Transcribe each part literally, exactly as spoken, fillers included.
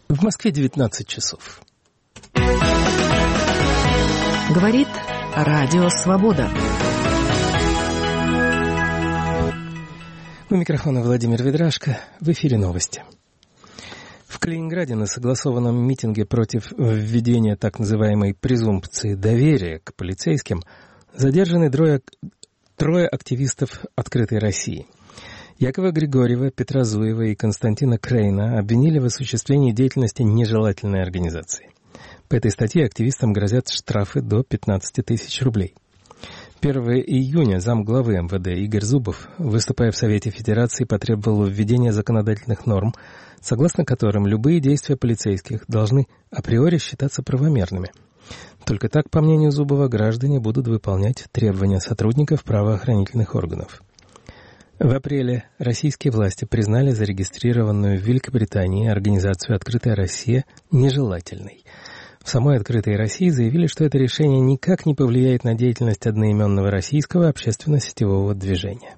В Москве девятнадцать часов. Говорит Радио Свобода. У микрофона Владимир Ведрашко. В эфире новости. В Калининграде на согласованном митинге против введения так называемой презумпции доверия к полицейским задержаны трое, трое активистов «Открытой России». Якова Григорьева, Петра Зуева и Константина Крейна обвинили в осуществлении деятельности нежелательной организации. По этой статье активистам грозят штрафы до пятнадцать тысяч рублей. первого июня замглавы эм вэ дэ Игорь Зубов, выступая в Совете Федерации, потребовал введения законодательных норм, согласно которым любые действия полицейских должны априори считаться правомерными. Только так, по мнению Зубова, граждане будут выполнять требования сотрудников правоохранительных органов. В апреле российские власти признали зарегистрированную в Великобритании организацию «Открытая Россия» нежелательной. В самой «Открытой России» заявили, что это решение никак не повлияет на деятельность одноименного российского общественно-сетевого движения.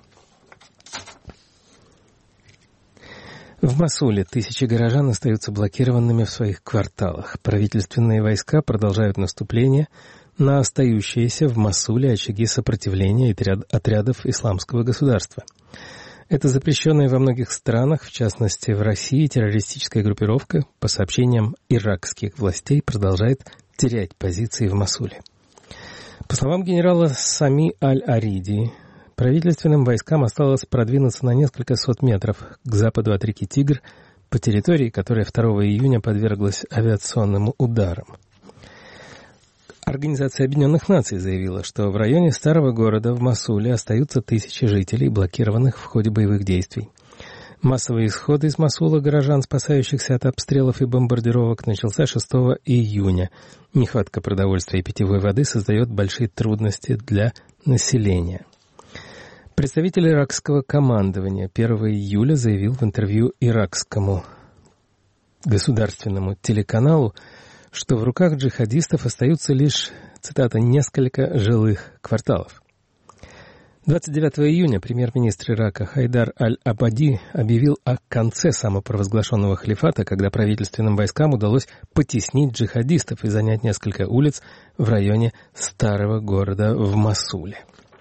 В Мосуле тысячи горожан остаются блокированными в своих кварталах. Правительственные войска продолжают наступление на остающиеся в Мосуле очаги сопротивления отрядов исламского государства. Это запрещенная во многих странах, в частности в России, террористическая группировка, по сообщениям иракских властей, продолжает терять позиции в Мосуле. По словам генерала Сами Аль-Ариди, правительственным войскам осталось продвинуться на несколько сот метров к западу от реки Тигр, по территории, которая второго июня подверглась авиационным ударам. Организация Объединенных Наций заявила, что в районе старого города в Мосуле остаются тысячи жителей, блокированных в ходе боевых действий. Массовый исход из Мосула горожан, спасающихся от обстрелов и бомбардировок, начался шестого июня. Нехватка продовольствия и питьевой воды создает большие трудности для населения. Представитель иракского командования первого июля заявил в интервью иракскому государственному телеканалу, что в руках джихадистов остаются лишь, цитата, «несколько жилых кварталов». двадцать девятого июня премьер-министр Ирака Хайдар Аль-Абади объявил о конце самопровозглашенного халифата, когда правительственным войскам удалось потеснить джихадистов и занять несколько улиц в районе старого города в Мосуле.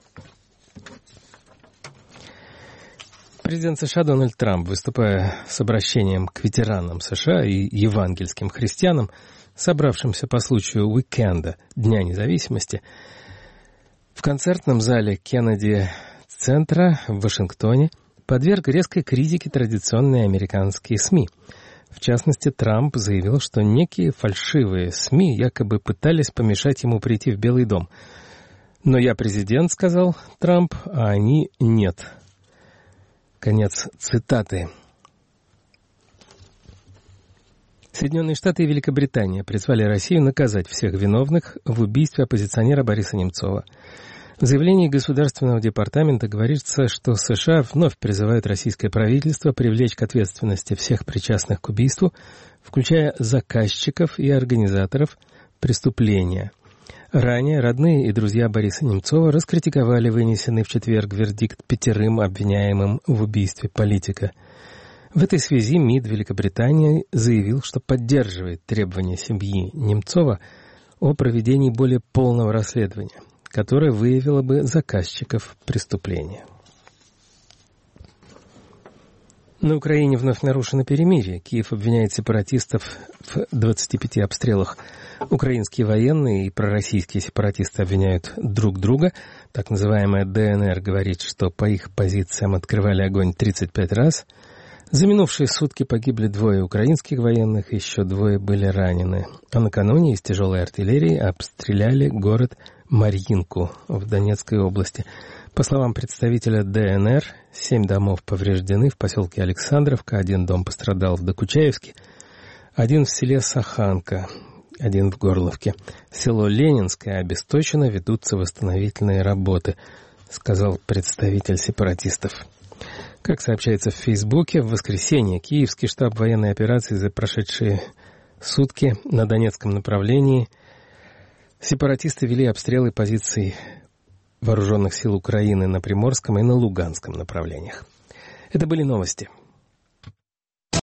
Президент США Дональд Трамп, выступая с обращением к ветеранам США и евангельским христианам, собравшимся по случаю уикенда, Дня независимости, в концертном зале Кеннеди-центра в Вашингтоне подверг резкой критике традиционные американские СМИ. В частности, Трамп заявил, что некие фальшивые СМИ якобы пытались помешать ему прийти в Белый дом. «Но я президент», — сказал Трамп, — «а они нет». Конец цитаты. Соединенные Штаты и Великобритания призвали Россию наказать всех виновных в убийстве оппозиционера Бориса Немцова. В заявлении Государственного департамента говорится, что США вновь призывают российское правительство привлечь к ответственности всех причастных к убийству, включая заказчиков и организаторов преступления. Ранее родные и друзья Бориса Немцова раскритиковали вынесенный в четверг вердикт пятерым обвиняемым в убийстве политика. В этой связи МИД Великобритании заявил, что поддерживает требования семьи Немцова о проведении более полного расследования, которое выявило бы заказчиков преступления. На Украине вновь нарушено перемирие. Киев обвиняет сепаратистов в двадцати пяти обстрелах. Украинские военные и пророссийские сепаратисты обвиняют друг друга. Так называемая дэ эн эр говорит, что по их позициям открывали огонь тридцать пять раз. За минувшие сутки погибли двое украинских военных, еще двое были ранены. А накануне из тяжелой артиллерии обстреляли город Марьинку в Донецкой области. По словам представителя дэ эн эр, семь домов повреждены в поселке Александровка, один дом пострадал в Докучаевске, один в селе Саханка, один в Горловке. Село Ленинское обесточено, ведутся восстановительные работы, сказал представитель сепаратистов. Как сообщается в Фейсбуке, в воскресенье Киевский штаб военной операции за прошедшие сутки на Донецком направлении сепаратисты вели обстрелы позиций вооруженных сил Украины на Приморском и на Луганском направлениях. Это были новости.